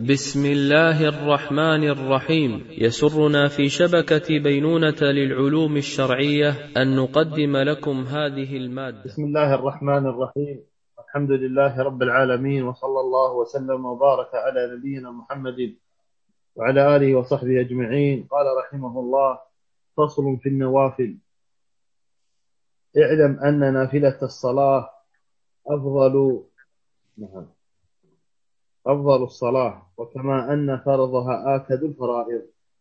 بسم الله الرحمن الرحيم. يسرنا في شبكة بينونة للعلوم الشرعية أن نقدم لكم هذه المادة. بسم الله الرحمن الرحيم. الحمد لله رب العالمين، وصلى الله وسلم وبارك على نبينا محمد وعلى آله وصحبه أجمعين. قال رحمه الله: فصل في النوافل. اعلم أن نافلة الصلاة أفضل الصلاة، وكما أن فرضها آكد الفرائض،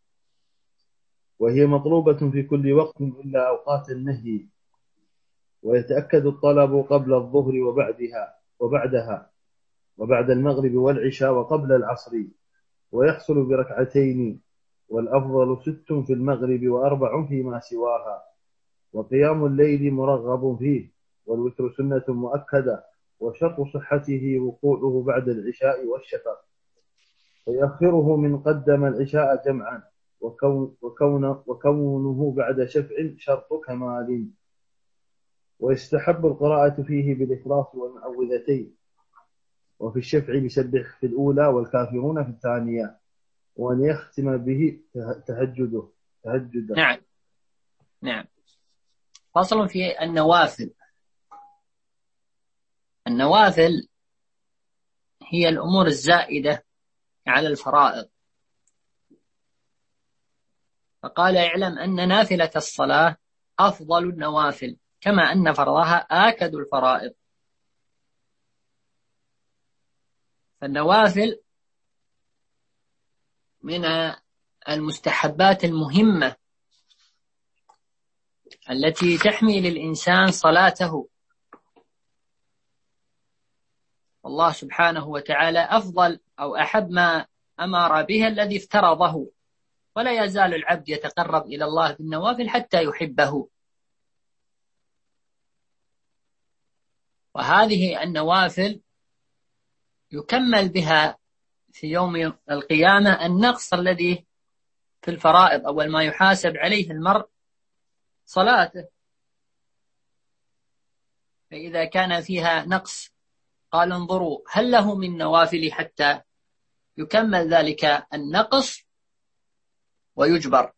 وهي مطلوبة في كل وقت إلا أوقات النهي، ويتأكد الطلب قبل الظهر وبعدها وبعد المغرب والعشاء وقبل العصر، ويحصل بركعتين، والأفضل 6 في المغرب و4 فيما سواها. وقيام الليل مرغب فيه، والوتر سنة مؤكدة، وشرط صحته وقوعه بعد العشاء والشفق، فيأخره من قدم العشاء جمعا، وكونه بعد شفع شرط كمال. ويستحب القراءة فيه بالإخلاص والمعوذتين، وفي الشفع بسبح في الأولى والكافرون في الثانية، وأن يختم به تهجدا. نعم. فصل في النوافل. النوافل هي الأمور الزائدة على الفرائض. فقال: اعلم أن نافلة الصلاة أفضل النوافل، كما أن فرضها آكد الفرائض. فالنوافل من المستحبات المهمة التي تحمي للإنسان صلاته. والله سبحانه وتعالى أفضل أو أحب ما أمر به الذي افترضه، ولا يزال العبد يتقرب إلى الله بالنوافل حتى يحبه. وهذه النوافل يكمل بها في يوم القيامة النقص الذي في الفرائض. أول ما يحاسب عليه المرء صلاته، فإذا كان فيها نقص قال: انظروا هل له من نوافل حتى يكمل ذلك النقص ويجبر.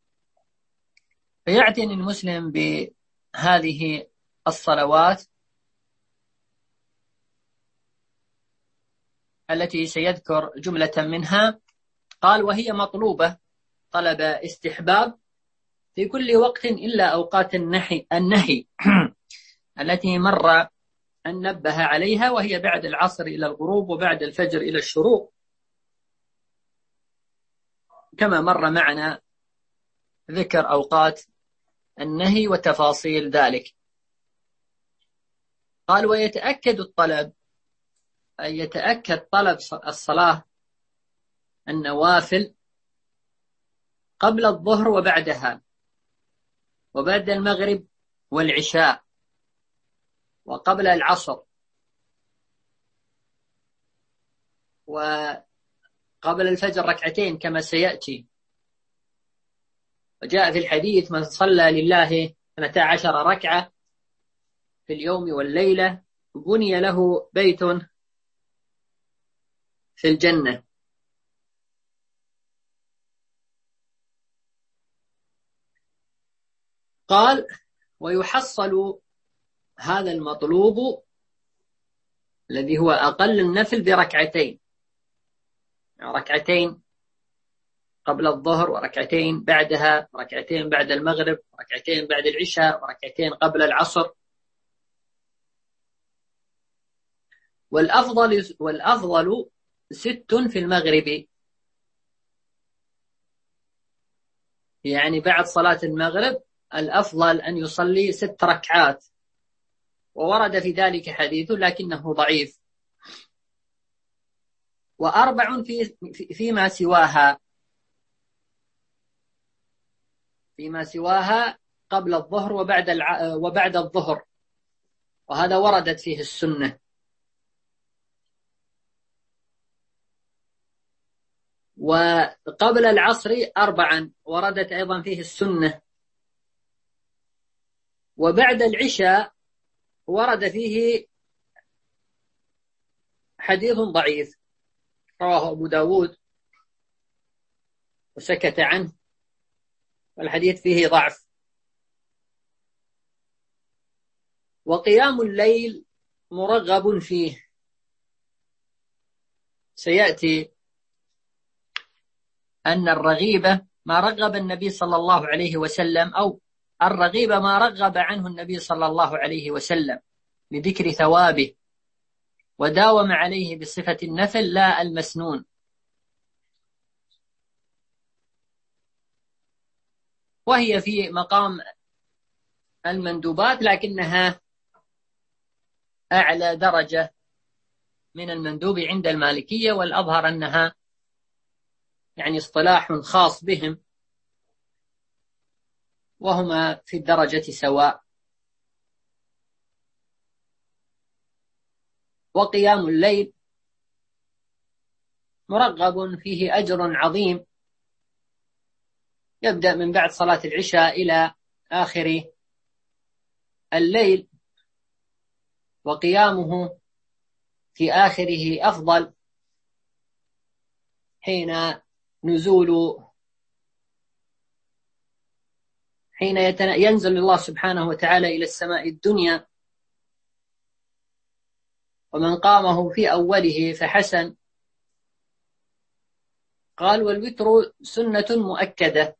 فيعتني المسلم بهذه الصلوات التي سيذكر جملة منها. قال: وهي مطلوبة طلب استحباب في كل وقت إلا أوقات النهي التي مر أن نبه عليها، وهي بعد العصر إلى الغروب، وبعد الفجر إلى الشروق، كما مر معنا ذكر أوقات النهي وتفاصيل ذلك. قال: ويتأكد الطلب، أي يتأكد طلب الصلاة النوافل قبل الظهر وبعدها، وبعد المغرب والعشاء، وقبل العصر، وقبل الفجر ركعتين كما سيأتي. وجاء في الحديث: من صلى لله 12 ركعة في اليوم والليلة بني له بيت في الجنة. قال: ويحصل هذا المطلوب الذي هو أقل النفل بركعتين، ركعتين قبل الظهر، وركعتين بعدها، وركعتين بعد المغرب، وركعتين بعد العشاء، وركعتين قبل العصر. والأفضل 6 في المغرب، يعني بعد صلاة المغرب الأفضل أن يصلي 6 ركعات، وورد في ذلك حديث لكنه ضعيف. و4 فيما سواها قبل الظهر وبعد الظهر، وهذا وردت فيه السنة. وقبل العصر 4 وردت أيضا فيه السنة. وبعد العشاء ورد فيه حديث ضعيف، رواه أبو داود وسكت عنه، والحديث فيه ضعف. وقيام الليل مرغب فيه، سيأتي أن الرغيبة ما رغب النبي صلى الله عليه وسلم، أو الرغيبة ما رغب عنه النبي صلى الله عليه وسلم لذكر ثوابه، وداوم عليه بصفة النفل لا المسنون. وهي في مقام المندوبات، لكنها أعلى درجة من المندوب عند المالكية، والأظهر أنها يعني اصطلاح خاص بهم، وهما في الدرجة سواء. وقيام الليل مرغب فيه أجر عظيم، يبدأ من بعد صلاة العشاء إلى آخر الليل، وقيامه في آخره أفضل، حين ينزل الله سبحانه وتعالى إلى السماء الدنيا، ومن قامه في أوله فحسن. قال: والوتر سنة مؤكدة،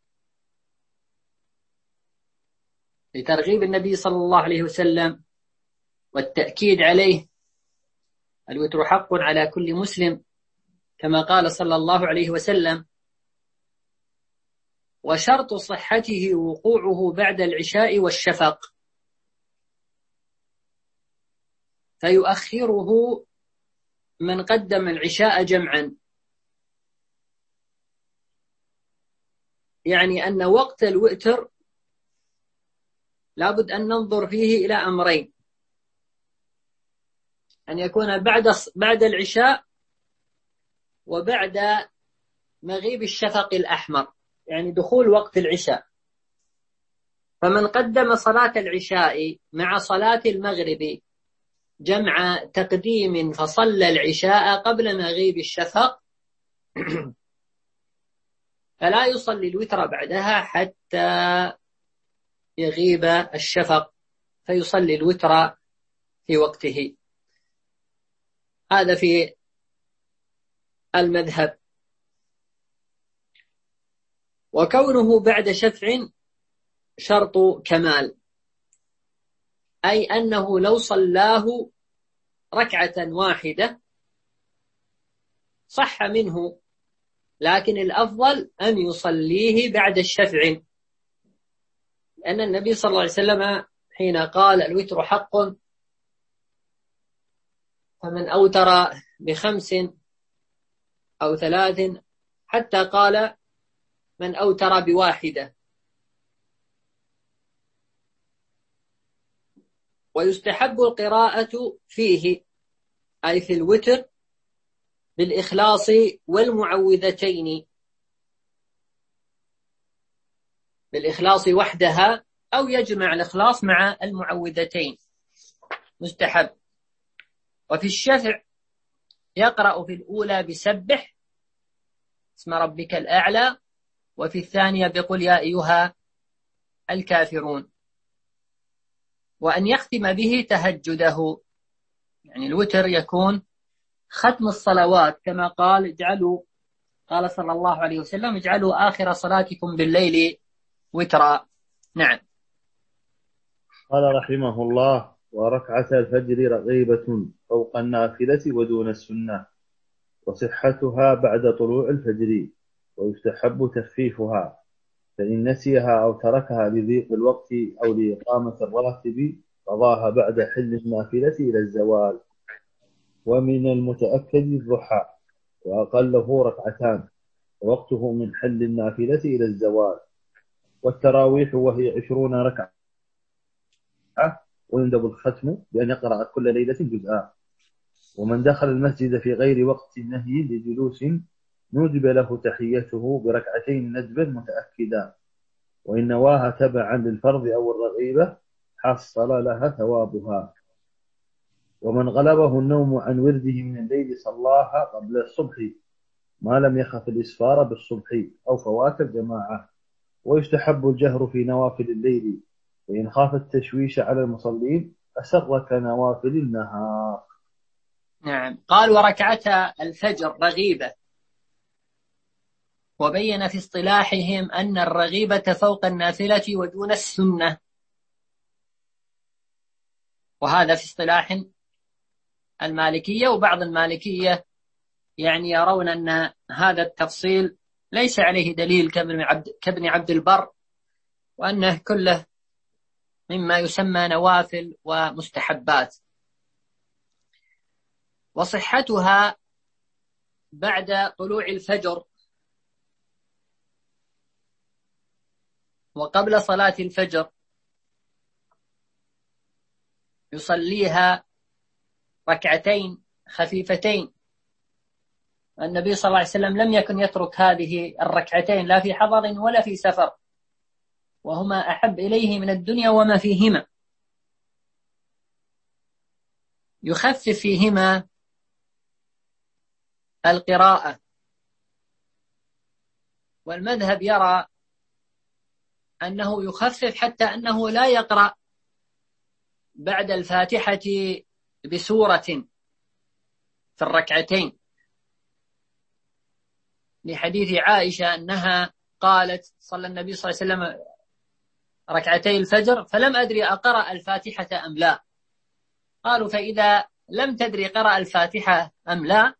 لترغيب النبي صلى الله عليه وسلم والتأكيد عليه. الوتر حق على كل مسلم، كما قال صلى الله عليه وسلم: وشرط صحته وقوعه بعد العشاء والشفق، فيؤخره من قدم العشاء جمعا. يعني أن وقت الوتر لابد أن ننظر فيه إلى أمرين: أن يكون بعد العشاء، وبعد مغيب الشفق الأحمر، يعني دخول وقت العشاء. فمن قدم صلاة العشاء مع صلاة المغرب جمع تقديم فصلى العشاء قبل مغيب الشفق فلا يصلي الوتر بعدها حتى يغيب الشفق، فيصلي الوتر في وقته. هذا في المذهب. وكونه بعد شفع شرط كمال، أي أنه لو صلاه ركعة واحدة صح منه، لكن الأفضل أن يصليه بعد الشفع، لأن النبي صلى الله عليه وسلم حين قال الوتر حق، فمن أوتر ب5 أو 3، حتى قال من أوتر ب1. ويستحب القراءة فيه، أي في الوتر، بالإخلاص والمعوذتين، بالإخلاص وحدها أو يجمع الإخلاص مع المعوذتين، مستحب. وفي الشفع يقرأ في الأولى بسبح اسم ربك الأعلى، وفي الثانية بقل يا أيها الكافرون. وأن يختم به تهجده، يعني الوتر يكون ختم الصلوات، كما قال صلى الله عليه وسلم: اجعلوا آخر صلاتكم بالليل وترا. نعم. قال رحمه الله: وركعة الفجر رغيبة فوق النافلة ودون السنة، وصحتها بعد طلوع الفجر، ويستحب تخفيفها، فإن نسيها أو تركها لضيق الوقت أو لإقامة الراتب قضاها بعد حل النافلة إلى الزوال. ومن المتأكد الضحى، وأقله ركعتان، ووقته من حل النافلة إلى الزوال. والتراويح وهي 20 ركعة، ويندب الختم بأن يقرأ كل ليلة جزءا. ومن دخل المسجد في غير وقت النهي لجلوس ندب له تحيته بركعتين ندبا متأكدا، وإن نواها تبعا للفرض أو الرغيبة حصل لها ثوابها. ومن غلبه النوم عن ورده من الليل صلاها قبل الصبح ما لم يخف الإسفار بالصبح أو فوات الجماعة. ويستحب الجهر في نوافل الليل، وإن خاف التشويش على المصلين أسر كنوافل النهار. نعم. قال وركعتا الفجر رغيبة، وبين في اصطلاحهم أن الرغيبة فوق النافلة ودون السنة، وهذا في اصطلاح المالكية. وبعض المالكية يعني يرون أن هذا التفصيل ليس عليه دليل كابن عبد البر، وأنه كله مما يسمى نوافل ومستحبات، وصحتها بعد طلوع الفجر وقبل صلاة الفجر يصليها ركعتين خفيفتين. النبي صلى الله عليه وسلم لم يكن يترك هذه الركعتين لا في حضر ولا في سفر، وهما أحب إليه من الدنيا وما فيهما، يخفف فيهما القراءة. والمذهب يرى أنه يخفف حتى أنه لا يقرأ بعد الفاتحة بسورة في الركعتين، لحديث عائشة أنها قالت صلى النبي صلى الله عليه وسلم ركعتي الفجر فلم أدري أقرأ الفاتحة أم لا. قالوا فإذا لم تدري قرأ الفاتحة أم لا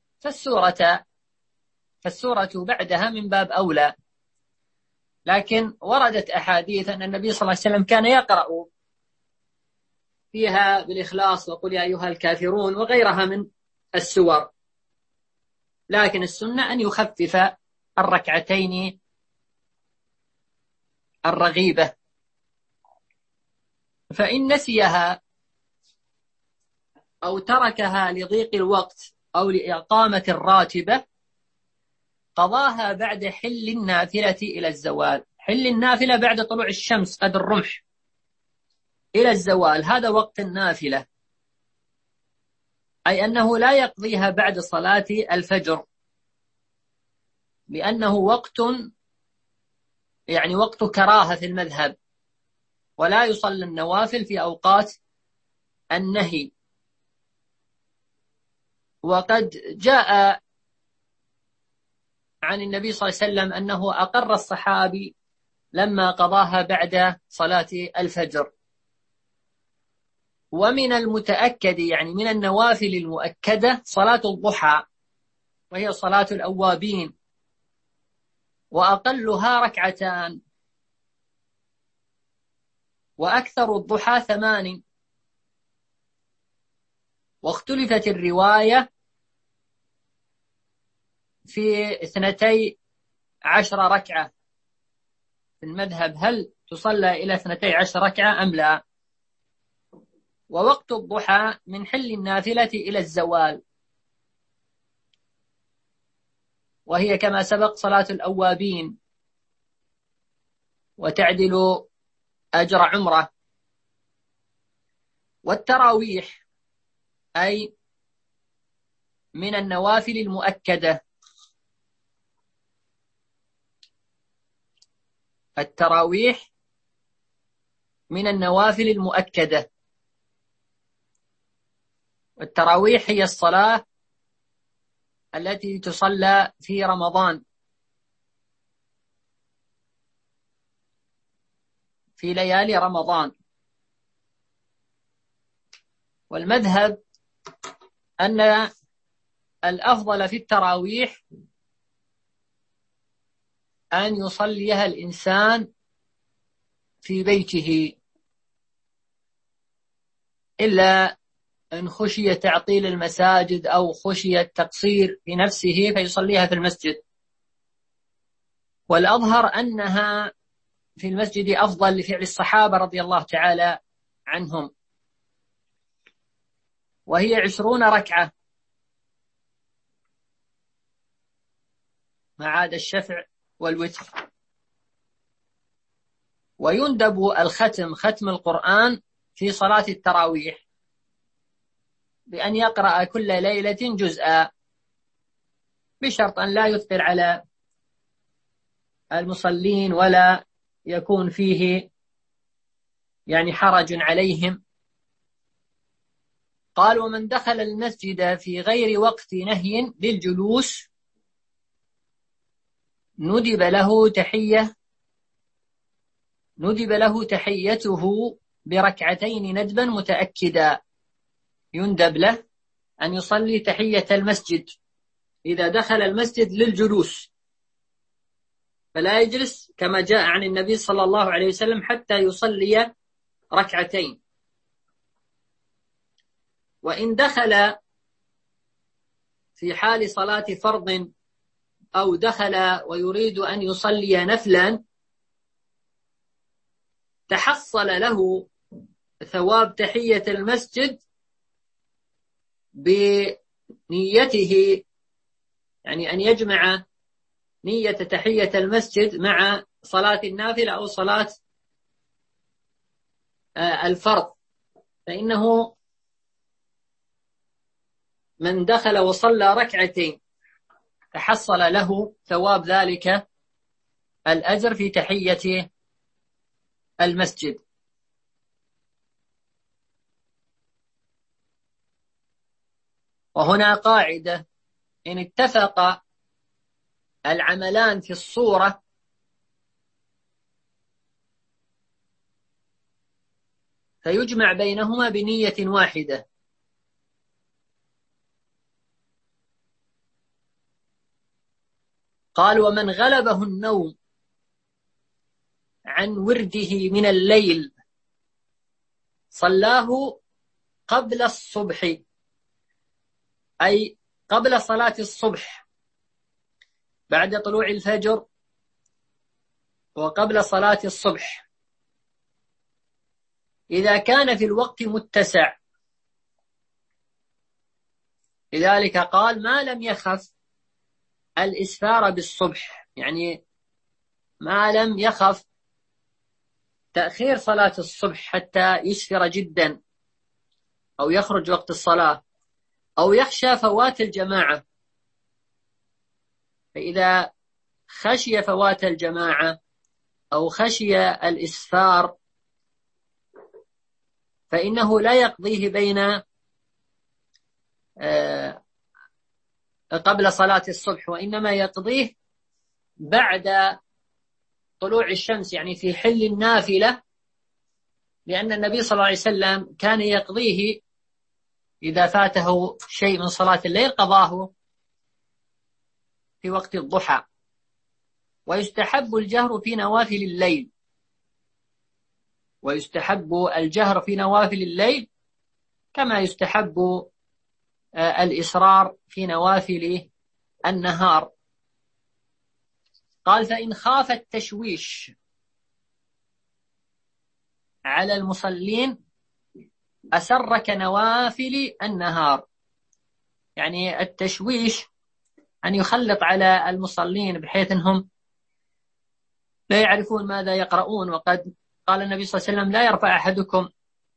فالسورة بعدها من باب أولى. لكن وردت أحاديث أن النبي صلى الله عليه وسلم كان يقرأ فيها بالإخلاص وقل يا أيها الكافرون وغيرها من السور، لكن السنة أن يخفف الركعتين الرغيبة. فإن نسيها أو تركها لضيق الوقت أو لإقامة الراتبة قضاها بعد حل النافلة إلى الزوال. حل النافلة بعد طلوع الشمس قدر الرمح إلى الزوال، هذا وقت النافلة، أي أنه لا يقضيها بعد صلاة الفجر، لأنه وقت كراهة في المذهب، ولا يصلى النوافل في أوقات النهي. وقد جاء عن النبي صلى الله عليه وسلم أنه أقر الصحابي لما قضاها بعد صلاة الفجر. ومن المتأكد يعني من النوافل المؤكدة صلاة الضحى، وهي صلاة الأوابين، وأقلها ركعتان، وأكثر الضحى 8. واختلفت الرواية في 12 ركعة في المذهب، هل تصلى إلى 12 ركعة أم لا؟ ووقت الضحى من حل النافلة إلى الزوال، وهي كما سبق صلاة الأوابين، وتعدل أجر عمرة. والتراويح أي من النوافل المؤكدة، التراويح من النوافل المؤكدة. والتراويح هي الصلاة التي تصلى في رمضان في ليالي رمضان. والمذهب أن الأفضل في التراويح أن يصليها الإنسان في بيته، إلا إن خشي تعطيل المساجد أو خشي التقصير في نفسه فيصليها في المسجد. والأظهر أنها في المسجد أفضل لفعل الصحابة رضي الله تعالى عنهم، وهي 20 ركعة ما عدا الشفع والوتر. ويندب الختم، ختم القرآن في صلاة التراويح، بأن يقرأ كل ليلة جزءا، بشرط أن لا يثقل على المصلين ولا يكون فيه يعني حرج عليهم. قال: ومن دخل المسجد في غير وقت نهي للجلوس ندب له تحيته بركعتين ندبا متأكدا. يندب له أن يصلي تحية المسجد إذا دخل المسجد للجلوس، فلا يجلس كما جاء عن النبي صلى الله عليه وسلم حتى يصلي ركعتين. وإن دخل في حال صلاة فرض أو دخل ويريد أن يصلي نفلا تحصل له ثواب تحية المسجد بنيته، يعني أن يجمع نية تحية المسجد مع صلاة النافلة أو صلاة الفرض، فإنه من دخل وصلى ركعتين تحصل له ثواب ذلك الأجر في تحية المسجد. وهنا قاعدة: إن اتفق العملان في الصورة فيجمع بينهما بنية واحدة. قال: ومن غلبه النوم عن ورده من الليل صلاه قبل الصبح، أي قبل صلاة الصبح بعد طلوع الفجر وقبل صلاة الصبح، إذا كان في الوقت متسع. لذلك قال: ما لم يخف الإسفار بالصبح، يعني ما لم يخف تأخير صلاة الصبح حتى يسفر جدا أو يخرج وقت الصلاة أو يخشى فوات الجماعة. فإذا خشي فوات الجماعة أو خشي الإسفار فإنه لا يقضيه بين قبل صلاة الصبح، وإنما يقضيه بعد طلوع الشمس، يعني في حل النافلة، لأن النبي صلى الله عليه وسلم كان يقضيه إذا فاته شيء من صلاة الليل قضاه في وقت الضحى. ويستحب الجهر في نوافل الليل، ويستحب الجهر في نوافل الليل كما يستحب الإسرار في نوافل النهار. قال: فإن خاف التشويش على المصلين أسر كنوافل النهار، يعني التشويش أن يخلط على المصلين بحيث أنهم لا يعرفون ماذا يقرؤون. وقد قال النبي صلى الله عليه وسلم: لا يرفع أحدكم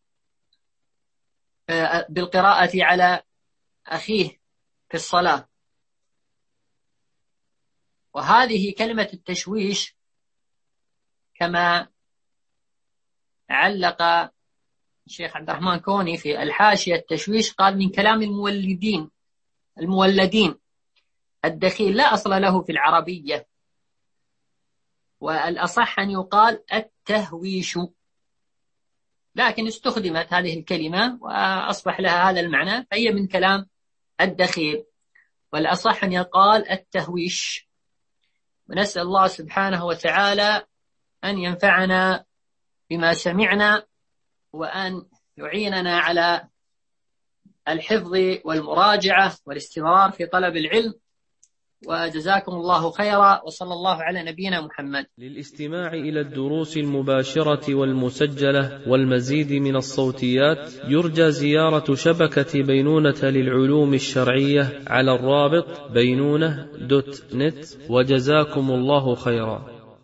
بالقراءة على أخيه في الصلاة. وهذه كلمة التشويش كما علق الشيخ عبد الرحمن كوني في الحاشية: التشويش قال من كلام المولدين الدخيل، لا أصل له في العربية، والأصح أن يقال التهويش، لكن استخدمت هذه الكلمة وأصبح لها هذا المعنى، فهي من كلام الدخيل، والأصح أن يقال التهويش. ونسأل الله سبحانه وتعالى أن ينفعنا بما سمعنا وأن يعيننا على الحفظ والمراجعة والاستمرار في طلب العلم. وجزاكم الله خيرا، وصلى الله على نبينا محمد. للاستماع إلى الدروس المباشرة والمسجلة والمزيد من الصوتيات يرجى زيارة شبكة بينونة للعلوم الشرعية على الرابط بينونة.net. وجزاكم الله خيرا.